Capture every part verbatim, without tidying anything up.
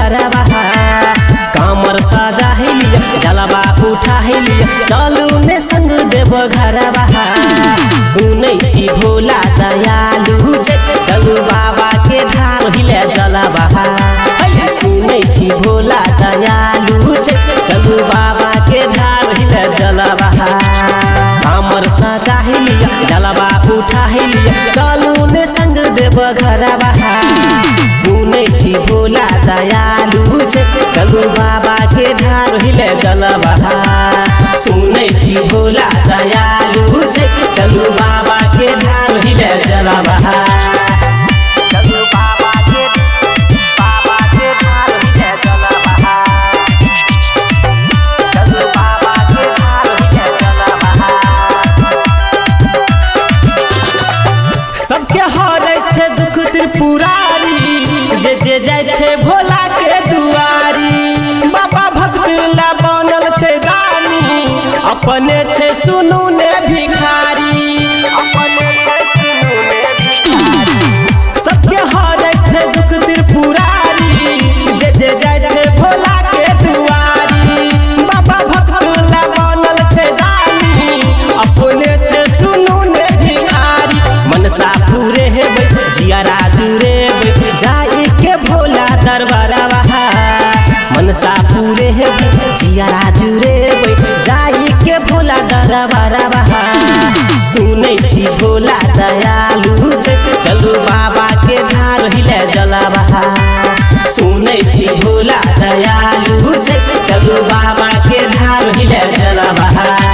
घरवा कामर सजा लिया जलवा उठा लिया चलू ने संग देव घरवा सुनै छी भोला दयालु चलू बाबा के ढार हिले जलवा सुनै छी भोला दयालु चलू बाबा के ढार हिले जलवा कामर सजा लिया जलवा उठा लिया चलू ने संग देव घरवा सुनै छी भोला दयालु चलू बाबा के ढार हिले जलवा सुनै छी भोला दयालु चलू बाबा के ढार हिले जलवा चलू बाबा के बाबा के ढार हिले जलवा चलू बाबा के ढार हिले जलवा सबके हरै छै दुख त्रिपुरारी जे जे जाय छै भोला के दुआरी बाबा भक्त ला बनल छै दानी अपने छै सुनू ने भिखारी अपने छै सुनू ने भिखारी सबके हरै छै दुख त्रिपुरारी जे जे जाय छै भोला के दुआरी बाबा भक्त ला बनल छै दानी अपने छै सुनू ने भिखारी मनसा पूरे हेबै जियारा जुरेबै जाई के भोला दरबारवा मनसा पूरे हेबै जियारा जुरेबै जाई के भोला दरबारवा सुनै छी भोला दयालु चलू बाबा के ढार हिले जलवा सुनै छी भोला दयालु चलू बाबा के ढार हिले जलवा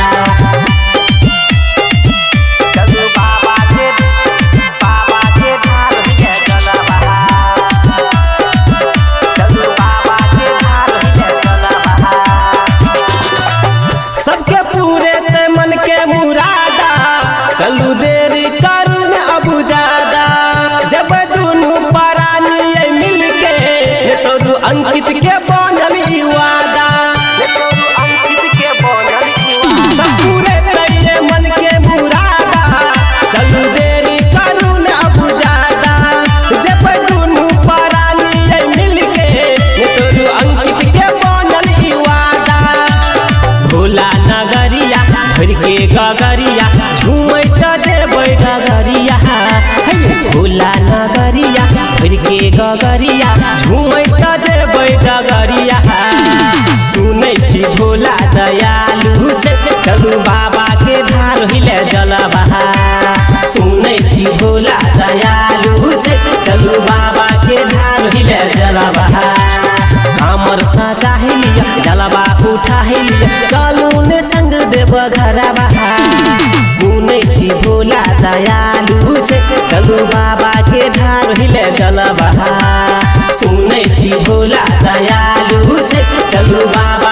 चलू बाबा के बाबा के ढार हिले जलवा चलू बाबा के ढार हिले जलवा सबके पूरे ते मन के मुरादा चलू देरी करू न अबू ज्यादा जब दुनू परानी मिल के तोरू अंकित के बनल ई वादा अंकित के बनल सब पूरे तेरे मन के मुरादा चलू देरी करू न अबू ज्यादा जब दुनू परानी मिल के तोरू अंकित के बनल ई वादा भोला नगरिया भर के गगरिया झूमैत जेबै डगरिया भोला नगरिया भर के गगरिया झूमैत जेबै डगरिया सुनै छी भोला दयालु चलू बाबा के ढार हिले जलवा सुनै छी भोला दयालु चलू बाबा के ढार हिले जलवा कामर सजा लिया जलवा उठा लिया चलू ने संग देव घरवा सुनै छी भोला दयालु चलू बाबा के ढार हिले जलवा सुनै छी भोला दयालु चलू बाबा